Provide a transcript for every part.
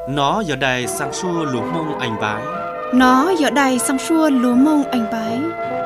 Nó giờ đây sang xua lúa mông anh bái. Nó giờ đây sang xua lúa mông anh bái.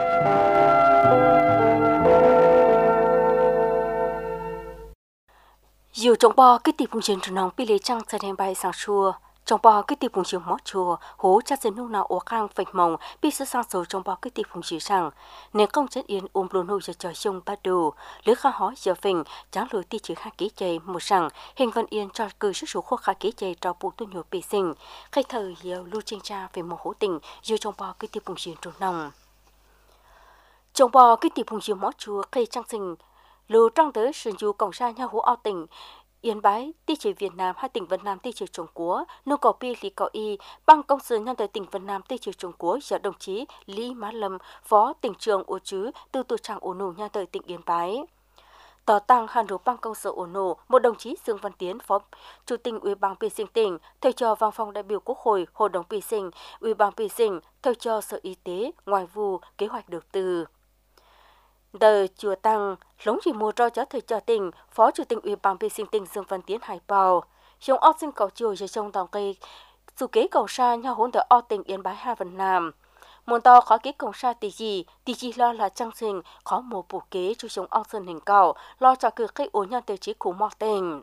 Dù trong bò cái tiệp vùng chiến trường nòng bị lấy trăng sẽ đem bay sang xua. Trong bò cái tiệp vùng chiến mót chùa hố cha dân nung nào ổ khang phạch mông bị sự sang số trong bò cái tiệp vùng chiến rằng nên công chất yên ôm luôn hô giờ trời sông bắt đầu lứa khá hói giờ phình tráng lối ti chữ hai ký chạy một rằng hình văn yên cho cử sức số khô khá ký chạy cho bộ tu nhổ bị sinh khai thời nhiều lưu tranh tra về một hố tình dù trong bò cái tiệp vùng chiến trường nòng trong bò cái tiệp vùng chiến mót chùa khai trang sinh lưu trang tới sử dụng cổng sa nhà hố ao tỉnh Yên Bái, ti chỉ Việt Nam hai tỉnh Vân Nam ti chỉ Trung Quốc, nông cầu pi lý cầu y, bang công sự nhân tại tỉnh Vân Nam ti chỉ Trung Quốc do đồng chí Lý Mã Lâm, phó tỉnh trưởng ô chứ từ tổ trạng ổ nổ nhân tại tỉnh Yên Bái. Tỏ tăng hàn rủ bang công sở ổ nổ, một đồng chí Dương Văn Tiến, phó chủ tịch Ủy ban Pi Sinh tỉnh, thầy cho văn phòng đại biểu Quốc hội, hội đồng Pi Sinh, Ủy ban Pi Sinh, thầy cho Sở Y tế, Ngoại vụ, Kế hoạch đầu tư. Đời chùa Tăng, lống chỉ mua cho thầy cho tỉnh, phó chủ tịch Ủy ban Pi Sinh tỉnh Dương Văn Tiến hải bào. Trong ốc sinh cầu chùa cho trong tàu cây, dù kế cầu xa nhau hỗn đỡ o tỉnh Yên Bái hai Vân Nam. Muốn to khó kế cầu xa tỷ gì lo là trang sinh, khó mùa bổ kế cho trong ốc sinh hình cầu, lo cho cử khách ổ nhân từ trí cụ mọc tỉnh.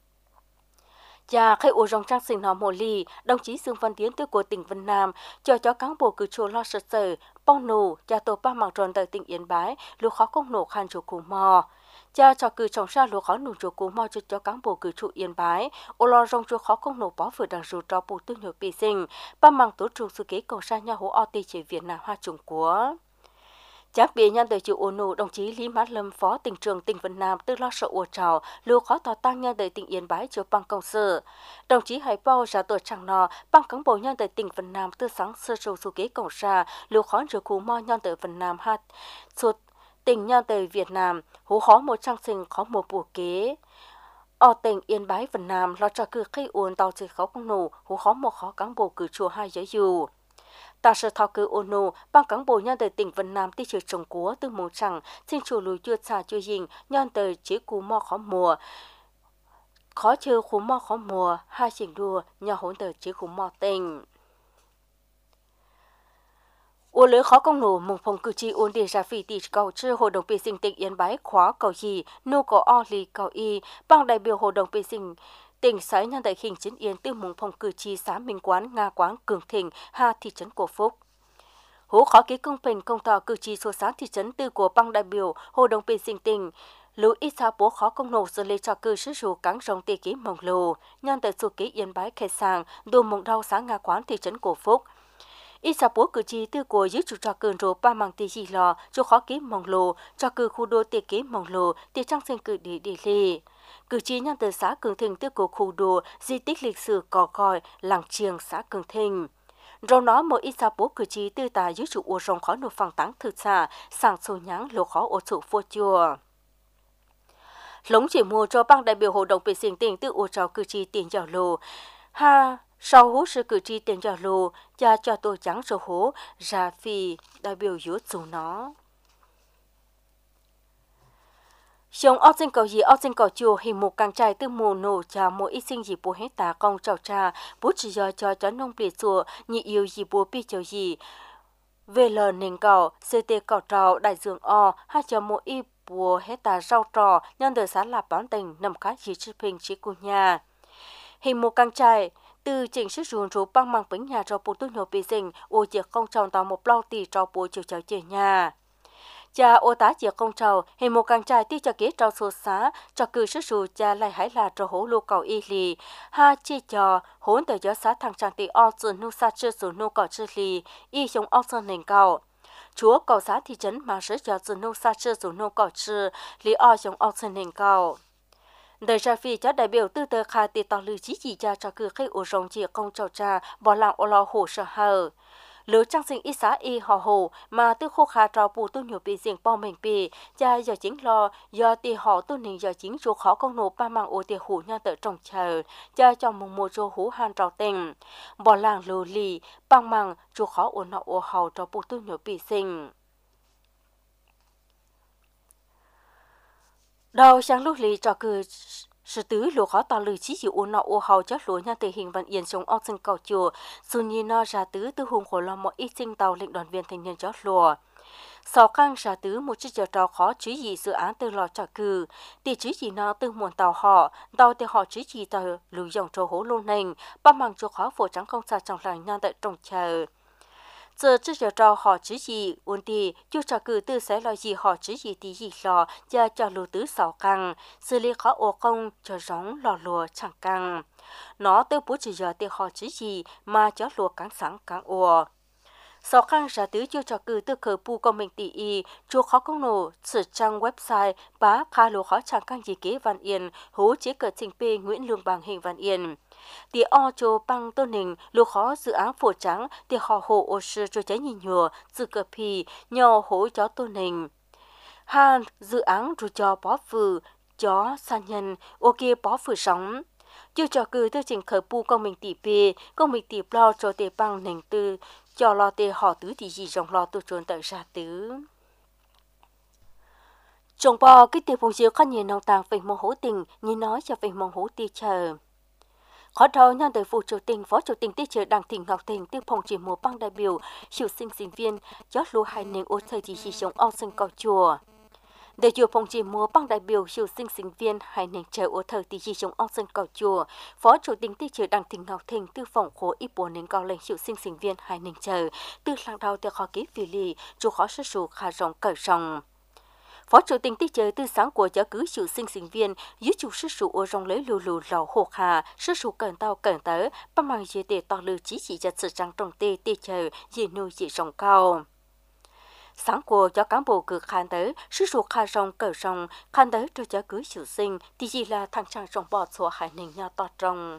Và khai ổ rong trang sinh nó mồ lì, đồng chí Dương Văn Tiến từ của tỉnh Vân Nam cho cán bộ cử chỗ lo sật sở, bong nổ, cha tổ ba mạng tròn tại tỉnh Yên Bái, lúc khó công nổ khăn chỗ cú mò. Cha cho cử trọng ra lúc khó nổ chỗ cú mò cho cán bộ cử chỗ Yên Bái, ô lo rong chỗ khó công nổ bó vừa đằng rù cho bộ tư nhược bị sinh, ba mạng tổ trù sự kế cầu ra nhà hố o tì chế Việt Nam hoa Trung Quốc. Chắc bị nhân tới chịu ổn nổ đồng chí Lý Mã Lâm phó tỉnh trưởng tỉnh Vân Nam từ lo sợ ủa trào lưu khó tỏ tăng nhân tới tỉnh Yên Bái cho bang công sở. Đồng chí Hải Bao ra tuổi chẳng nọ bang cán bộ nhân tới tỉnh Vân Nam từ sáng sơ sầu số kế cổng ra lưu khó rửa cú mo nhân tới Vân Nam hát suốt tỉnh nhân tới Việt Nam hú khó một trang sinh khó một bùa kế. Ở tỉnh Yên Bái Vân Nam lo cho cử khi uốn tàu chỉ khó công nổ hú khó một khó cán bộ cử chùa hai giới dù. Ta sẽ thao cử ôn nô, bang cán bộ nhân từ tỉnh Vân Nam ti trừ trồng cúa từ mông chẳng, xin chủ lùi chưa xa chưa dình, nhân từ chế cú mò khó mùa. Khó chơi cú mò khó mùa, hai trình đua, nhỏ hỗn từ chế cú mò tình. Ủa lưới khó công nổ mông phong cử tri ôn đề ra phỉ tỷ cầu chư hội đồng bê sinh tỉnh Yên Bái khóa cầu gì, nô có o lì cầu y, bang đại biểu hội đồng bê sinh tỉnh sái nhân tại hình chiến yên từ mùng phòng cử tri xã Minh Quán, Nga Quán, Cường Thịnh, Hà thị trấn Cổ Phúc. Hố khó ký công bình công tỏ cử tri số xã thị trấn tư của bang đại biểu hội đồng bê sinh tỉnh. Lũ ít xa bố khó công nổ rồi lấy cho cử sử dụng cắn rồng tê ký mông lồ, nhân tại số ký Yên Bái khai sàng, đùa mộng đau xã Nga Quán thị trấn Cổ Phúc. Ít xa bố cử tri tư của dưới chủ trò cường rô ba mang tê gì lò, cho khó ký mông lồ, cho cử khu đô tê ký mông lồ, tê trang sinh cử đi lì. Cử tri nhân từ xã Cường Thịnh từ cổ khu đồ di tích lịch sử cò còi làng Triềng xã Cường Thịnh. Rồi nó một ít xa bố cử tri tư tà dưới chủ ua rồng khó nộp phẳng táng thực xả sàng sâu nháng lộ khó ổ trụ phô chùa. Lống chỉ mua cho bang đại biểu hội đồng bệ sinh tỉnh từ ua trò cử tri tiền giàu lô. Sau hú sự cử tri tiền giàu lô cha cho tôi trắng số hố ra phi đại biểu dưới dù nó. Trong ốc sinh cầu gì ốc sinh cầu chùa hình một càng trai từ mùa nổ cho mỗi ít sinh gì bố hết tà công trào trà bố chỉ cho nông biệt chùa nhị yêu gì bố bi chầu gì về lờ nền cầu ct cầu trào đại dương o hai cho mỗi ít bố hết tà rau trò nhân đời xã lạp bán tình nằm khá chỉ chữ hình chỉ của nhà hình một càng trai từ chỉnh sức ruộng rú băng mang bánh nhà cho bố tôi nhổ bị dình ô chiếc công tròn tàu một lau tì cho bố chiều cháu chè nhà. Cha ô tá chiếc công trầu hình một càng trai ti cho kế trao số xá cho cử sức rù cha lại hãy là cho hố lô cầu y lì ha chi cho hốn từ gió xá thằng trang tì o sườn nu sa chưa sườn nu cầu chưa lì y chống o sơn nền cầu chúa cầu xá thị trấn mà sẽ cho sườn nu sa chưa sườn nu cầu chưa lì o chống o sơn nền cầu đời ra phi cho đại biểu tư tờ khai tì tàu lưu chí chỉ cha cho cử khách ổ rồng chiếc công trầu cha bỏ làng ô lo hổ sợ hờ lứa trang sinh ít xã y họ hồ mà tư khô khá trao bù tu nhiều bị riêng bao mình bì cha giờ chính lo do tì họ tu nình giờ chính ruột khó công nổ ba mang ô tì hủ nhau tự trồng chờ cha cho mùng mùa rô hú han trao tình bỏ làng lù lì bằng mang ruột khó ổn nọ ô hầu trao bù tu nhiều bị sinh đầu sáng lúc lì cho cử sự tứ lúa khó tao lười chỉ chịu uốn nọ ô hầu cho lúa nhà thể hình văn yên sống ao sinh cầu chùa dù nhìn nó ra tứ tư hùng khổ lo mọi ít sinh tàu lệnh đoàn viên thanh niên cho lúa sau khang ra tứ một chiếc giờ trò khó chứ gì dự án từ lò trả cử thì chứ gì nó từ muôn tàu họ tàu thì họ chứ gì tàu lùi dòng trâu hố lô nành ba mang cho khó phổ trắng không xa trong làng nhau tại trồng chờ giờ chiếc giờ trò họ chứ gì uốn thì chưa trả cử từ sẽ lo gì họ chứ gì thì gì lò giờ cho lùi tứ sau khang xử lý khó ô công cho giống lò lùa chẳng căng nó từ bố chỉ giờ thì họ chứ gì mà cho lùa càng sáng càng ồ sau khang ra tứ chưa cho cử từ khởi pu công mình tỷ y chúa khó công nổ sử trang website bá khai lô khó chẳng căng gì kế văn yên hố chế cờ trình p Nguyễn Lương bằng hình văn yên tỷ o cho băng tôn hình lô khó dự án phổ trắng tỷ họ hồ ô sư cho cháy nhìn nhừa dự cờ pì nhỏ hố chó tôn hình han dự án rồi cho bó phừ chó san nhân ok bó phừ sống chưa cho cử từ trình khởi pu công mình tỷ p công mình tỷ lo cho tỷ băng nền tư cho lo tê họ tứ thì gì trong lo tôi trốn tại ra tứ trồng bò cái tiền phụng chiếu khăn nhìn nông tàng về mong hữu tình như nói cho về mong hữu ti chờ khó đầu nhân từ phụ chủ tình phó chủ tình ti chờ đặng thị ngọc tình tiêu phòng chỉ một băng đại biểu hiệu sinh viên giáo lưu hai nền ô thời thì chỉ sống ao sinh cầu chùa để chùa phòng chỉ múa băng đại biểu hiệu sinh viên hai nền chờ ô thời thì chỉ sống ao sinh cầu chùa phó chủ tịch ti chờ đặng thị ngọc tình tư phòng khối ít bốn nền cao lên hiệu sinh viên hai nền chờ từ làng đầu từ khó ký phi lì chủ khó sơ sụ khả rộng cởi rộng phó chủ tịch ti chờ từ sáng của giáo cứ hiệu sinh viên dưới chủ sơ sụ ô rong lấy lù lù lầu hồ hà sơ sụ cẩn tàu cẩn tới bằng bằng dễ để toàn lư chỉ cho sự trang trọng ti chờ dễ nuôi dễ rộng cao sáng của cho cán bộ cử khán tới sư sụt khai rong cởi rong khán tới cho cháu cưới chủ sinh thì chỉ là thằng chàng rong bò số hải nền nhau to trồng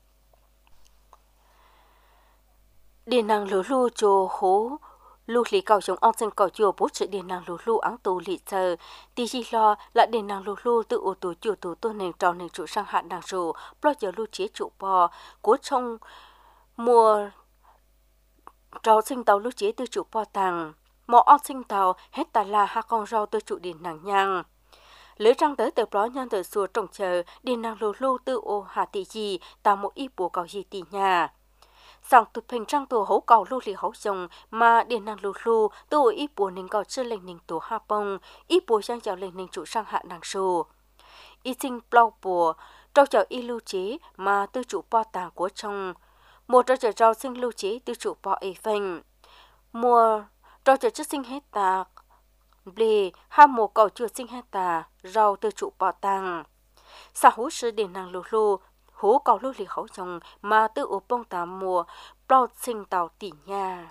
điện năng lúa lu cho hố lu lì cầu chống ông sinh cầu chùa bố sự điện năng lúa lu áng tù lì chờ thì chỉ lo là điện năng lúa lu từ ô tô chủ tù tôn nền trò nền trụ sang hạn năng rù lo giờ lu chế trụ bò cố trong mùa trò sinh tàu lu chế từ trụ bò tàng mọi ông sinh tàu hết tài là hai con rau từ trụ điện năng nhang lưới trăng tới từ đó nhân từ xua trồng chờ điện năng lù lu từ ô hà tỷ gì tạo một ít bùa cầu gì tỷ nhà sang từ hình trăng tổ hấu cầu lu lì hấu rồng mà điện năng lù lu từ ít bùa nên cầu chưa lên nên tổ ha bông ít bùa sang chào lên nên trụ sang hạ năng sù ít sinh plau bùa trâu chào y lưu chế mà từ trụ po tàng của trong một trâu chào rau sinh lưu chế từ trụ po e phanh mùa trâu chào chất sinh hết tạc bề hai một cầu chưa sinh hết tà rau từ trụ bò tăng sa hú sư điện năng lù lu hú cầu lu lì khẩu chồng mà từ ổ bông tà mùa bao sinh tàu tỉ nha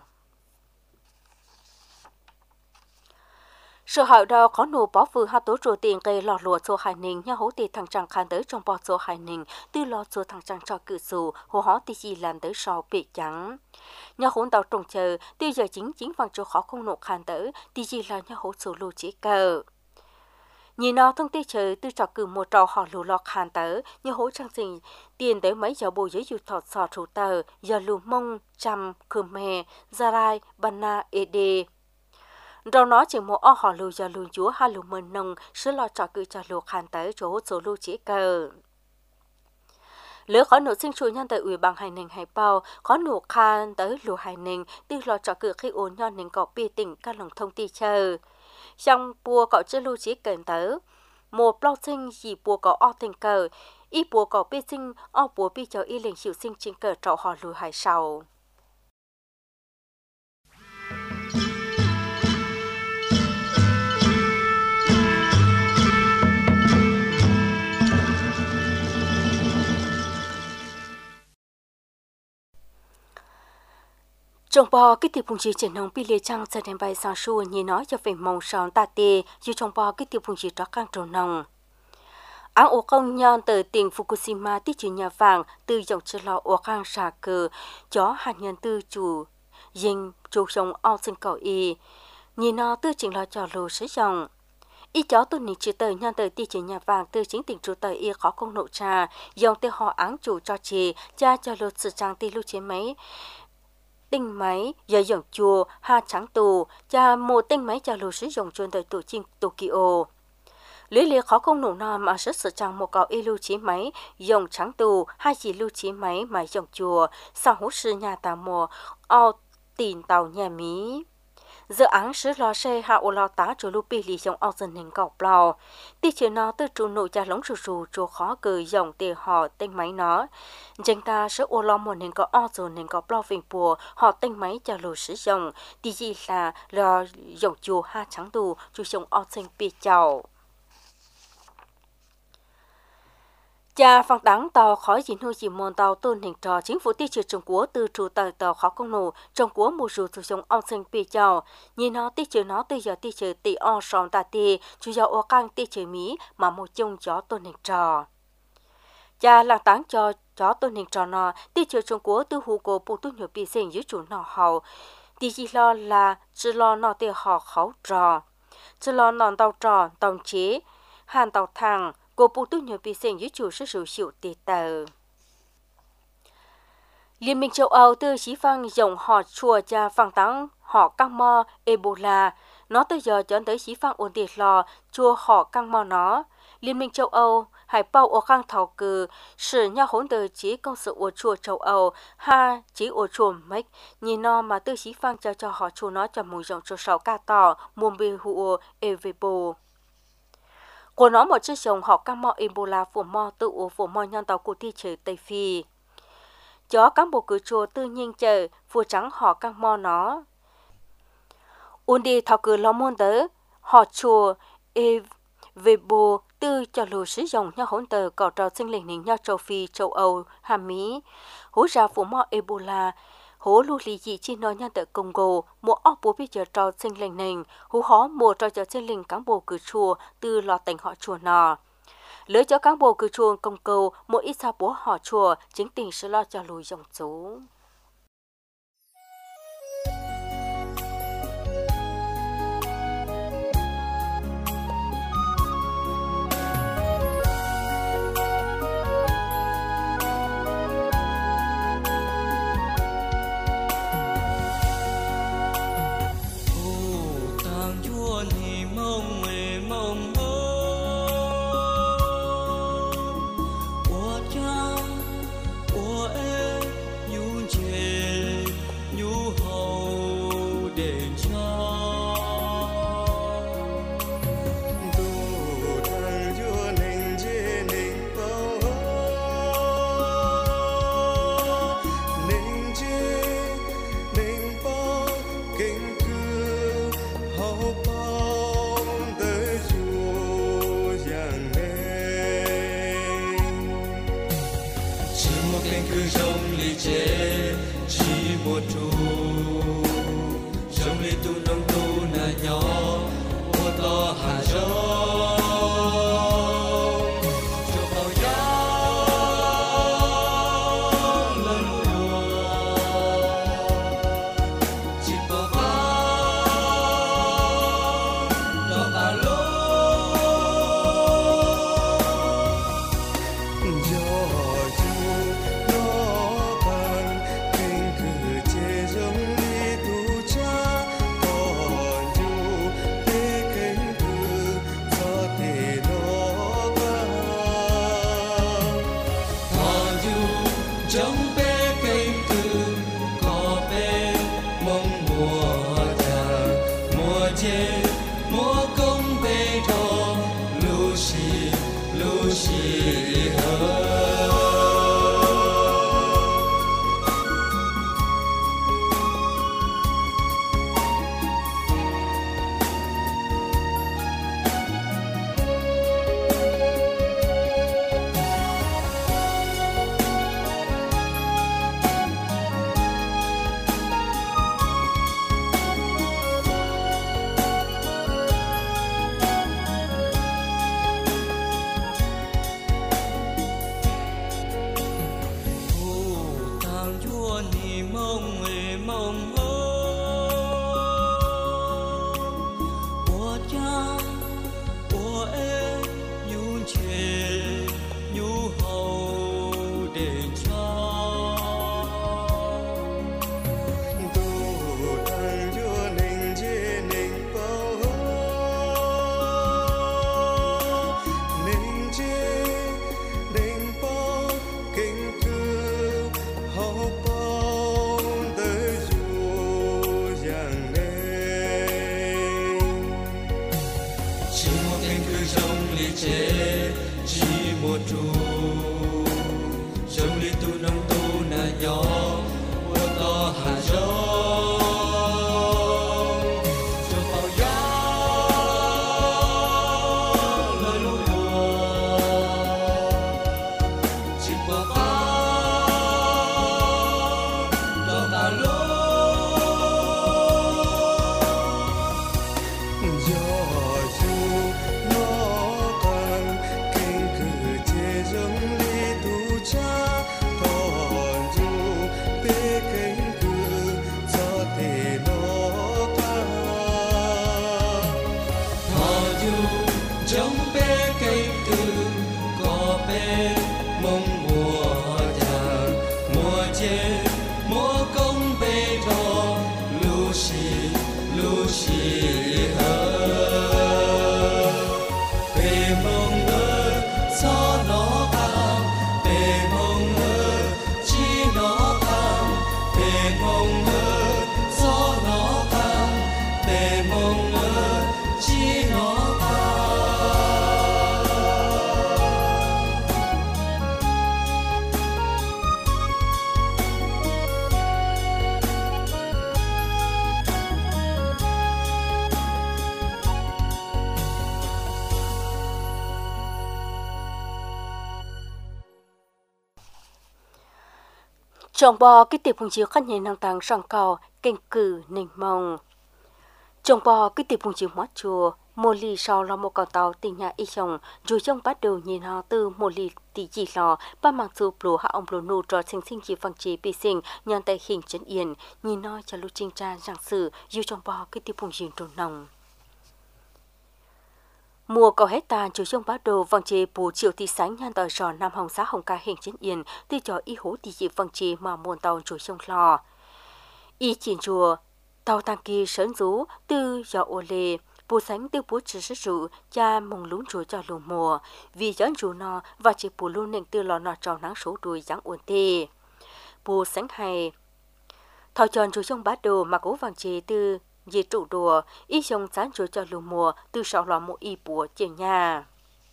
sự hậu đầu có nụ bỏ vừa hai tố trụ tiền gây lò lụa số hải ninh nhau hố tiền thằng chàng khăn tới trong bò số hải ninh từ lò số thằng chàng cho cự sù hồ hó tì gì làm tới sau bị trắng nhau hỗn tàu trồng chờ từ giờ chính bằng chỗ khó không nộp khăn tới tì gì là nhau hố số lù chỉ cờ nhìn nó thông tin chờ từ trò cử một trò họ lù lọt khăn tới nhau hố trang trình tiền tới mấy giờ bù giấy dù thọt sò thủ tờ giờ lù mông chăm khmer gia rai bana ed rồi nó chỉ một họ lù giờ lù chúa hai lù mần nông sứ lo trò cử cho lù khăn tới chỗ số lù chỉ cờ lỡ khó nổ sinh chủ nhân tại ủy ban hải ninh hải bao khó nổ khan tới lù hải ninh từ lo trò cử khi ổn nhân ninh cọ bì tỉnh các lòng thông tin chờ trong bùa cọ chưa lù chỉ cần tới một bao sinh chỉ bùa cọ o tình cờ ít bùa cọ bì sinh o bùa bì cho y lệnh chịu sinh trên cờ trọ họ lù hải sầu trong bò cái tiệp phụng chỉ trên nông pi lê trăng sẽ đem bài sang xua như nói cho về mong sòn ta tê như trong bò cái tiệp phụng chỉ đó căng trầu nông áng ô công nhân từ tỉnh Fukushima tích chữ nhà vàng từ dòng chữ lò ô khang xà cờ chó hạt nhân tư chủ dinh chủ sống ao sinh cầu y như nó tư chỉnh lo cho lô sử dụng y chó tôi nị chữ tờ nhân từ tích chữ nhà vàng từ chính tỉnh chủ tờ y khó công nộ trà dòng tê họ áng chủ cho chị cha cho lô sự trang tê lưu chế mấy tinh máy giờ dòng chùa ha trắng tù cha một tinh máy cho lô sử dụng chuyên tới tổ chinh Tokyo lưỡi liệt khó công nổ nò mà rất sợ chẳng một cậu lưu chí máy dùng trắng tù hai chỉ lưu chí máy mà dùng chùa sau hút sư nhà tà mùa ao tìm tàu nhà mí dự án sứ lo xe hạ ô lo tá cho lúc bị lì dòng ao dần hình cọc bào tí chữ nó từ trụ nội cha lống rù cho khó cười dòng tề họ tên máy nó chẳng ta sứ ô lo một hình có ao dần hình cọc bào phình bùa họ tên máy cha lù sử dòng tí gì là lo dòng chùa ha trắng tù chú dòng ao dần bị chào cha phang đắng tàu khỏi dính hư chỉ môn tàu tôn hình trò chính phủ tiêu trừ Trung Quốc từ trụ tàu khó công nổ Trung Quốc một số sử dụng ông sinh bị chào nhìn nó tiêu trừ nó từ giờ tiêu trừ tỷ on sòng ta tì chủ yếu ở cang tiêu trừ Mỹ mà một chung chó tôn hình trò cha làng táng cho chó tôn hình trò nó tiêu trừ Trung Quốc từ hù cổ bộ tu nhiều bị sinh dưới chủ nó hậu thì chỉ lo là chỉ lo nó tiêu họ khẩu trò chỉ lo nón tàu trò tàu chế hàn tàu thang cô bộ tu nhiều bị sinh dưới chủ sử dụng hiệu tệ tờ. Liên minh châu Âu từ xí phăng dòng họ chùa cha phăng táng họ căng mò Ebola nó từ giờ cho tới xí phăng ổn định lò chùa họ căng mò nó. Liên minh châu Âu hải bao ở khang thảo cử sử nhau hỗn đời chỉ công sự ở chùa châu Âu ha chỉ ở chùa mấy nhìn nó mà từ xí phăng cho họ chùa nó cho mùi dòng cho sáu ca tỏ muôn bì hùa evebo của nó một chiếc dòng họ cam mò Ebola phủ mò tự ủ phủ mò nhân tàu của thị trấn Tây Phi. Chó cán bộ cử chùa tự nhiên chờ phù trắng họ cam mò nó. Uốn đi thảo cử lo môn tớ họ chùa Evebo tư cho lù sử dụng nhau hỗn tờ cỏ trò sinh linh hình nhau châu Phi, châu Âu, Hàm Mỹ. Hú ra phủ mò Ebola hố lưu lý dị chi nói nhân tại Congo, một ốc bố bị chờ trò sinh linh nền, hú hó một trò chờ sinh linh cán bộ cử chùa từ lò tỉnh họ chùa nò. Lưới cho cán bộ cử chùa Congo, một ít xa bố họ chùa, chính tình sẽ lo cho lùi dòng số. chỉ một cánh cửa rồng lì chế chỉ một trụ rồng lì tu nông tu na nhỏ mưa to hà rong cho bao gió lời lúa mùa chỉ qua phá lo cả lúa trong bé cây từ có bé mong mùa già mùa chê mùa công bé thọ lu xì hơ bé mong ơi gió nó cao bé mong ơi chi nó cao bé mong ơi gió nó cao bé mong ơi chi nó trong bò cái tiệp phùng chiếu khăn nhẹ năng tăng song cầu kênh cử nền mông trong bò cái tiệp phùng chiếu mót chùa một lì sau là một con tàu tình nhà y chồng rồi trong bắt đầu nhìn họ từ một lì tỷ chỉ lò ba mang chụp lúa hạ ông lúa nô cho sinh chỉ phẳng chỉ bị sinh nhân tại hình chân yên nhìn nó cho lúc trinh tra giảng sử dù trong bò cái tiệp phùng chiếu trồn nồng mùa cầu hết tàn chủ trong bát đồ vòng chế bù triệu thị sáng nhan tờ trò nam hồng xã hồng ca hình chiến yên tuy cho y hố tỷ chỉ vòng chế mà muôn tàu chủ trong lò y chiến chùa tàu tăng kỳ sớn rú từ gió ô lê bù sánh tiêu bố chỉ sức rủ cha mong lún chùa cho lùa mùa vì gió chủ nó và chỉ bù luôn nền từ lò nọ trò nắng số đuôi dáng uốn tê bù sánh hay thọ tròn chủ trong bát đồ mà cố vòng chế từ dì trụ đùa y chồng chán chúa cho lùa mùa từ sau lò một y bùa trên nhà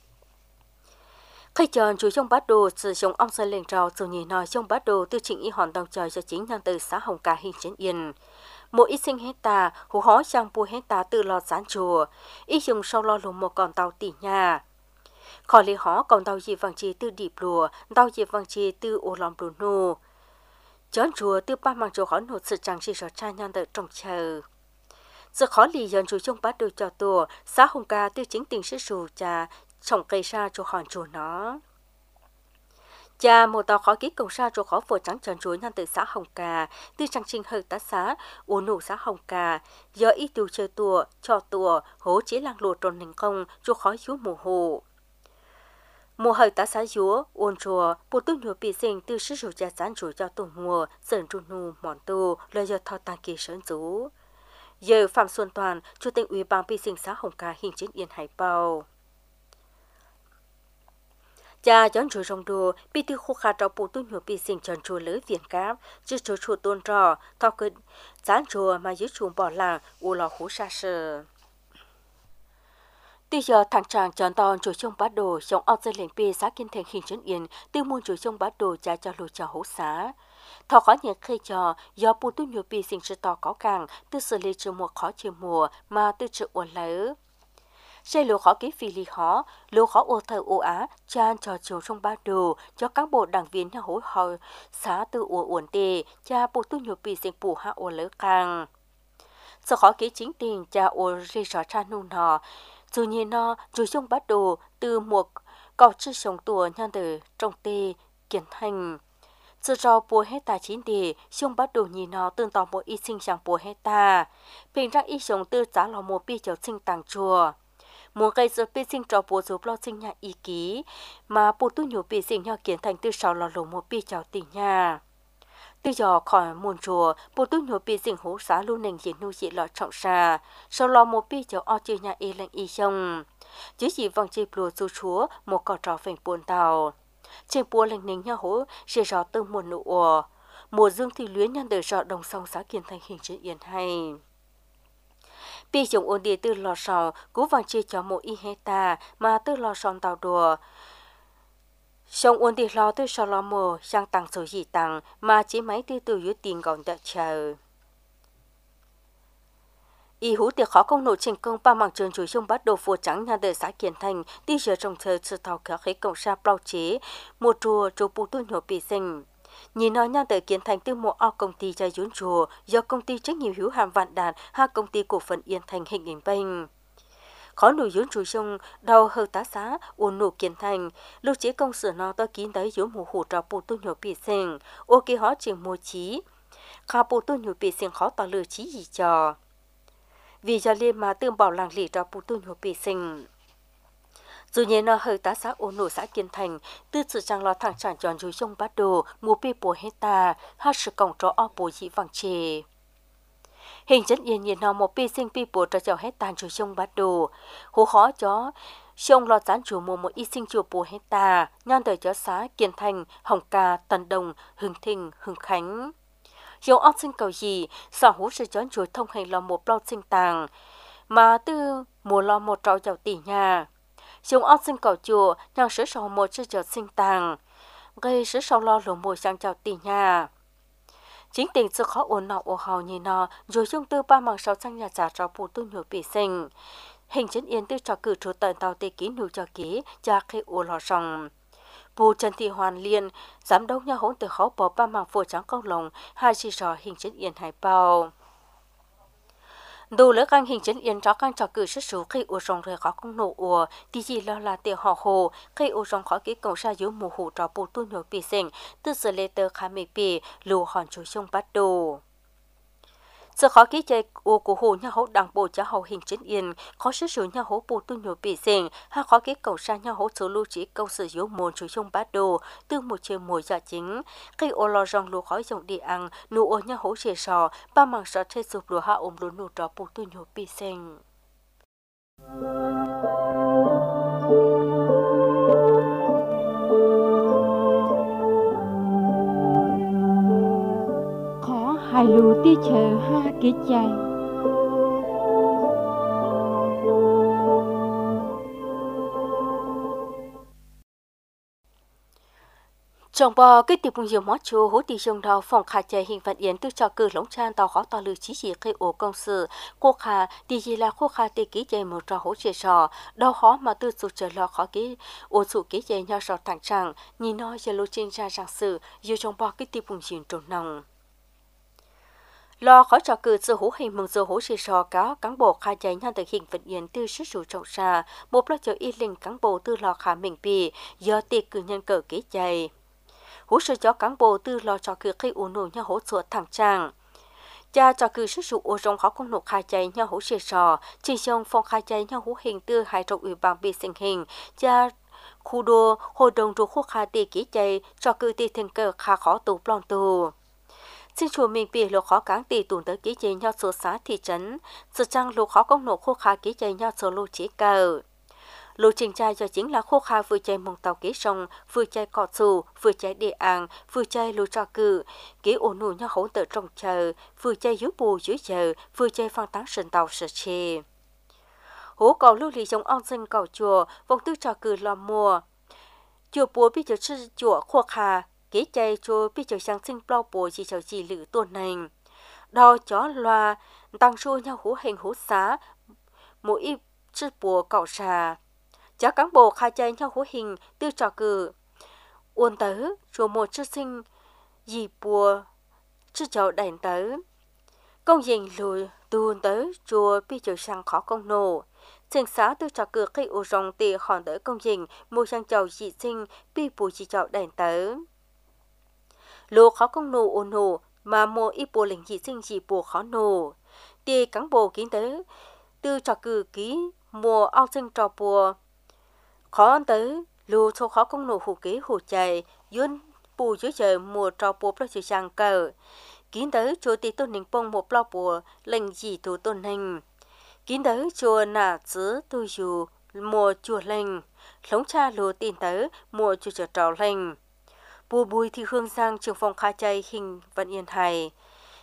khi chọn chúa trong bát đồ sử dụng ông sơn lên trào rồi nhìn nói trong bát đồ từ trình y hoàn đồng trời cho chính nhân từ xã hồng ca hình chấn yên một ít sinh hết ta hú hó sang bùa hết ta từ lò chán chùa y chồng sau lò lùa một con tàu tỉ nhà khỏi lấy hó còn tàu gì vàng chi từ điệp lùa tàu gì vàng chi từ ô lòng lùa nô chọn chùa từ ba mang chùa khó nột sự chẳng chỉ cho cha nhân từ trong chờ sự khó lì dần chủ trong bát đồ cho tùa xã hồng ca tư chính tình sư sù cha trồng cây sa cho hòn chùa nó cha một tàu khó ký cầu sa cho khó phổ trắng tròn chuối nhân từ xã hồng ca tư trang trình hơi tá xã uốn nụ xã hồng ca giờ ít tiêu chơi tùa cho tùa hố chế làng lụa tròn hình công cho khó chúa mùa hồ mùa hơi tá xã chúa uốn chùa bộ tư nhựa bị sinh tư sư sù cha gián chuối cho tù mùa sờn tru nụ mòn tù lời giờ thọ tàng kỳ sớn rú giờ Phạm Xuân Toàn, Chủ tịch Ủy ban Pi sinh xã Hồng Ca hình chiến yên Hải Bào. Cha chọn chủ rong đồ, Pi tư khu khá trò bộ tu nhổ Pi sinh chọn chùa lưới viện cáp, chứ chủ tôn trò, thao cực gián chùa mà dưới chuồng bỏ làng, u lò hú xa sờ. Từ giờ thằng chàng chọn tòn chủ trong bát đồ, trong ao dân lệnh Pi xã Kiên Thành hình chiến yên, từ muôn chủ trong bát đồ cha cho lù cho hú xã. Thọ khó nhận khi cho do bù tu nhiều bị sinh sự tỏ có càng từ xử lý trừ mùa khó trừ mùa mà từ trừ uốn lỡ xây lúa khó ký phi lý khó lúa khó ô thờ ô á chan cho chiều trong ba đồ cho cán bộ đảng viên nhà hối hỏi xã từ uốn tề cha bù tu nhiều bị sinh bù hạ uốn lỡ càng sau khó ký chính tiền cha uốn rì rõ cha nung nọ dù nhiên nó dù trong bát đồ từ một cọc chữ sống tùa nhân từ trong tê kiến thành sự rau bùa hết ta chín đề, xong bắt đầu nhìn nó tương tỏ một ít sinh chẳng bùa hết ta. Bình ra ít sống tư giá là một bi cháu sinh tàng chùa. Muốn gây sự bi sinh trò bùa giúp lo sinh nhà ý ký, mà bùa tu nhiều bi sinh nhau kiến thành tư sau là lỗ một bi cháu tỉnh nhà. Từ giờ khỏi muôn chùa, bùa tu nhiều bi sinh hố xá luôn nền diện nuôi dị lọ trọng xa, sau lo một bi cháu o chư nhà ý lệnh ý xong. Chứ chỉ vòng chì bùa dù chúa, một cỏ trò phành buồn tàu. Trên bùa lệnh nính nhà hố, sẽ rõ từ mùa nụ ổ. Mùa dương thì luyến nhân đời rõ đồng song xã Kiên Thành hình chữ yên hay. bị dùng ổn địa từ lò sòng cú vàng chia cho một y hecta mà từ lò sòng tàu đùa sông ổn địa lò từ sò lò mồ sang tăng số gì tăng mà chỉ mấy từ dưới tiền còn đợi chờ y hú tiệc khó công nộ thành công ba mạng trường chủ sông bắt đầu phù trắng nhà đời xã Kiến Thành đi giờ trong thời sự tàu kéo khí cộng sa bao chế một chùa bù tu nhỏ bị sinh nhìn nói nhà đời Kiến Thành từ một công ty trái vốn chùa do công ty trách nhiệm hữu hạn Vạn Đạt hai công ty cổ phần Yên Thành hình ảnh banh khó nổi vốn chủ sông đầu hơi tá xá ổn nụ Kiến Thành lưu chế công sự nó tôi kín tới vốn một hủ trò bù tu nhỏ bị sinh ô kỳ hóa trường mùa chí khá bù tu nhỏ bị sinh khó tỏ lừa chí gì cho vì do liên mà tương bảo làng lì cho bù tu nhổ bị sinh dù nhiên nó hơi tá xã ổn nổ xã Kiến Thành từ sự trang lo thẳng tràn tròn rùi sông bắt đồ mua bê bùa hecta hát sự cổng cho o bùa dị vàng chê hình chất yên nhiên nó một bê sinh bê bùa cho cháu hecta rùi sông bắt đồ hố khó chó sông lo gián chủ mua một y sinh chùa bùa hecta nhan đời cho xã Kiến Thành Hồng Ca Tân Đồng Hưng Thịnh Hưng Khánh dấu óc sinh cầu gì sở hữu sự chọn chuối thông hành là một bao sinh tàng mà từ mùa lo một trâu giàu tỷ nhà dấu óc sinh cầu chùa nhang sửa sầu một sự chọn sinh tàng gây sửa sầu lo lỗ mùa sang giàu tỷ nhà chính tình sự khó ổn nọ ổ hào như nó rồi chung tư ba mạng sáu sang nhà trả cho bù tu nhổ bị sinh hình chân yên tư cho cử chủ tận tàu tê ký nụ cho ký cha khi ổ lò rồng Bù Trần Thị Hoàn Liên, giám đốc nhà hỗn từ khó bỏ ba mạng phổ trắng công lồng, hai chỉ rõ hình chân yên hải bao. Đồ lỡ căng hình chân yên cho căng cho cử sức số khi ổ rồng rời khó công nổ ổ, thì chỉ lo là tiền họ hồ, khi ổ rồng khó ký cầu xa dưới mùa hủ cho bù tu nhổ bị sinh, từ sự lê tờ khá mê bì, lù hòn chủ sông bắt đồ. Sự khó ký chạy của hồ nhà hỗ đảng bộ cho hậu hình chân yên, khó sử dụng nhà hỗ bù tu nhổ bị sinh, hay khó ký cầu sang nhà hỗ số lưu trí câu sử dụng môn chủ sông bát đồ, từ một chiều mùa giả chính. Khi ô lò rong lù khói dùng đi ăn, nụ ô nhà hỗ chê sò, ba mạng sọ chê sụp lù hạ ôm lù nụ trò bù tu nhổ bị sinh. hai lù ti chờ ha kỹ chạy Trong bò cái tiệp nhiều món chua hố tì trong đầu phòng khả chạy hình phạt yến từ cho cử lống chan tàu khó tàu lử chí chỉ khi ổ công sự cô khả tì gì là cô khả tì ký chạy một trò hố chế sò đau khó mà từ sụt trở lo khó ký ổ sụt ký chạy nhau sò thẳng trăng nhìn nó giờ lô trên ra rằng sự dù trong bò cái tiệp nhiều trồn nòng lo khó cho cử sự hố hình mừng sự hố chế sò có cán bộ khả chạy nhau từ hình phạt yến từ sức sụt trọng xa một lo cho y linh cán bộ từ lo khả mình bì do tì cử nhân cờ ký chạy hỗ trợ cho cán bộ từ lo cho cử khi ổn nổ nhau hỗ trợ thẳng trang cha cho cử sức dụng ô rong khó công nộp khai chạy nhau hỗ trợ sò chỉ trong phòng khai chạy nhau hỗ hình từ hai trọng ủy ban bị sinh hình cha khu đô hội đồng chủ khu khai tì ký chạy cho cử tì thành cờ khá khó tù plon tù xin chùa mình bị lộ khó cán tì tùn tới ký chạy nhau số xã thị trấn sự trang lộ khó công nộp khu khai ký chạy nhau số lô chế cờ lộ trình trai cho chính là khô kha vừa chạy mong tàu kế sông vừa chạy cọ xù vừa chạy địa an vừa chạy lô cho cự kế ổn nụ nhau hỗ trợ trong chờ vừa chạy dưới bù dưới chờ vừa chạy phang táng sân tàu sợ chê hố cầu lưu lý trong on sinh cầu chùa vòng tư cho cự lo mua chùa bùa bị cho sư chùa khô kha kế chạy chùa bị cho sáng sinh bao bùa chỉ cho chỉ lử tuần này đo chó loa tăng số nhau hố hình hố xá mỗi sư bùa cậu xà chả cán bộ khai chạy nhau hố hình tư trò cử uốn tớ chùa một chữ sinh dì bùa chữ cháu đảnh tớ công dình lùi tuôn tớ chùa bị chữ sang khó công nổ sinh xã tư trò cử khi ổ rong tì hòn tớ công dình mua sang cháu dị sinh bị bùa dì cháu đảnh tớ lô khó công nổ ổn nổ mà mua ít bùa lĩnh dị sinh dì bùa khó nổ tì cán bộ kín tớ tư trò cử ký mua ao sinh trò bùa khó tới lù số khó công nổ hủ kế hủ chạy yun bù dưới trời mùa trò bùa lo chữ sang cờ kín tới chùa tì tôn ninh bông một lo bùa lệnh gì tù tôn hình kín tới chùa nà chữ tu dù mùa chùa lệnh lống cha lù tin tới mùa chùa chợ trò lệnh bù bùi thì hương sang trường phòng khai chạy hình vận yên hài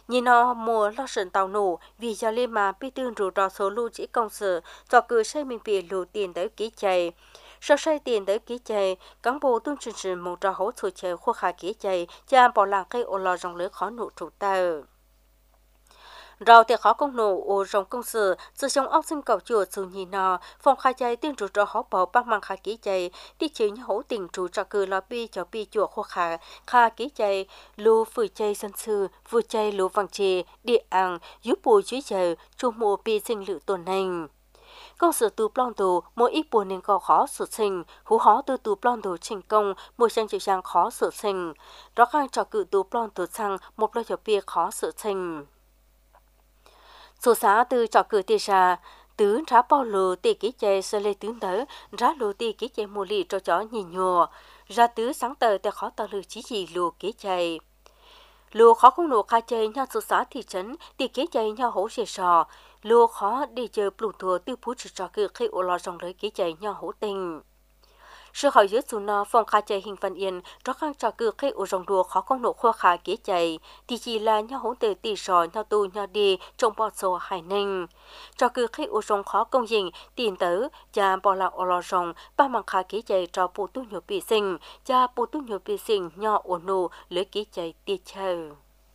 nhìn nó mùa lo sườn tàu nổ vì giờ lên mà bị tương rủ đỏ số lưu chỉ công sự cho cứ xây mình bị lù tiền tới ký chạy sau xây tiền tới ký chạy cán bộ tuân truyền sự một trò hỗ trợ chạy khu khá ký chạy cha bỏ làng cây ô lò rong lưới khó nụ trụ tàu rau thì khó công nổ ô rong công sự sử dụng ốc sinh cầu chùa sự nhìn nó phòng khai chạy tương rủ trò hỗ bảo bác mang khá ký chạy đi chịu những hỗ tình trụ cho cứ lo bi cho bi chùa khu khá ký chạy lù phủi chạy dân sư vui chạy lù vàng chè địa ăn giúp bùi chuối chạy chu mùa bi sinh lự tồn nành công sự từ plon tù mỗi ít buồn nên có khó sự sinh hú hó từ plon tù thành công mỗi sang chịu sang khó sự sinh đó khang cho cự từ plon tù sang một lời cho bia khó sự sinh số xã từ cho cự tì ra tứ rá bao lù tì ký chạy sơ lê tướng tới rá lù tì ký chạy mùa lì cho chó nhìn nhùa ra tứ sáng tờ tại khó tờ lù chỉ gì lù ký chạy lù khó không nổ khai chơi nhau số xã thị trấn tì ký chạy nhau hỗ trợ sò lùa khó đi chơi bù thua tiêu phú trò cứ khi ô lò rong lưới ký chạy nhau hỗ tình sự hỏi dưới dù nó phòng khai chạy hình phần yên rõ khang trò cứ khi ô rong đùa khó không nổ khoa khá ký chạy thì chỉ là nhau hỗ tề tì sò nhau tu nhau đi trong bò sổ hải ninh trò cứ khi ô rong khó công dình tiền tớ cha bỏ lạc ô lò rong ba mang khá ký chạy cho bù tu nhiều bị sinh cha bù tu nhiều bị sinh nhau ô nô lưới ký chạy tiệt chờ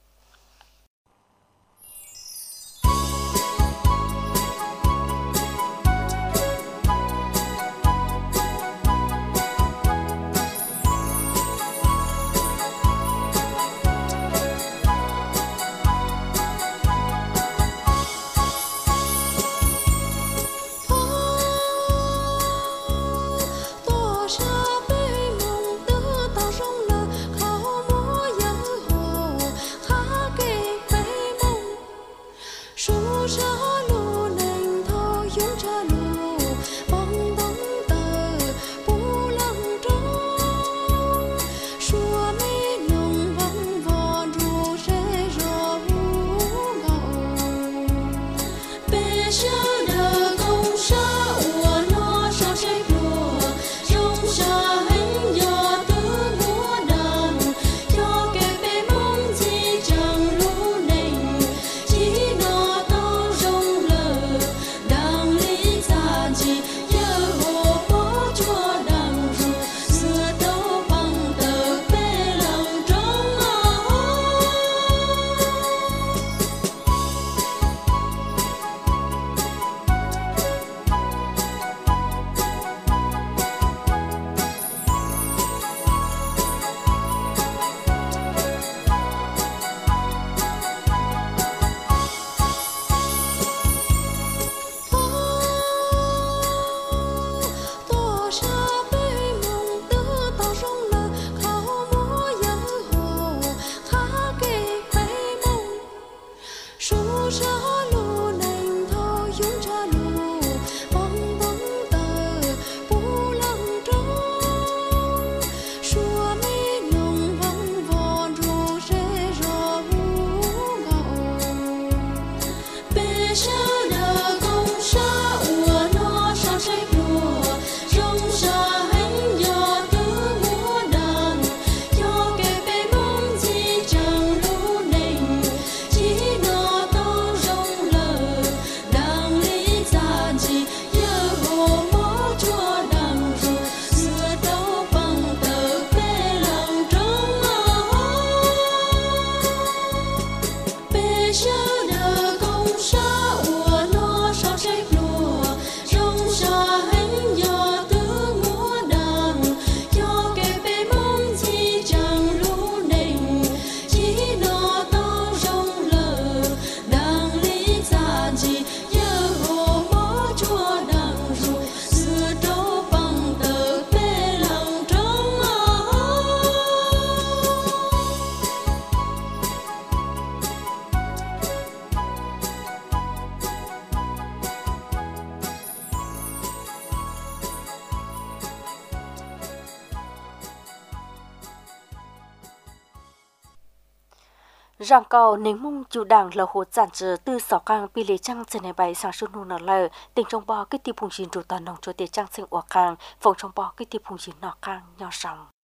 rằng cầu nếu mong chủ đảng là hồ giản trừ từ sáu càng bị lấy trăng trên này bay sang xuân nô nở lờ tỉnh trong bò cái tiệp phùng chín trụ toàn nòng cho tiệp trăng sinh oa càng phòng trong bò cái tiệp phùng chín nọ càng nhỏ sòng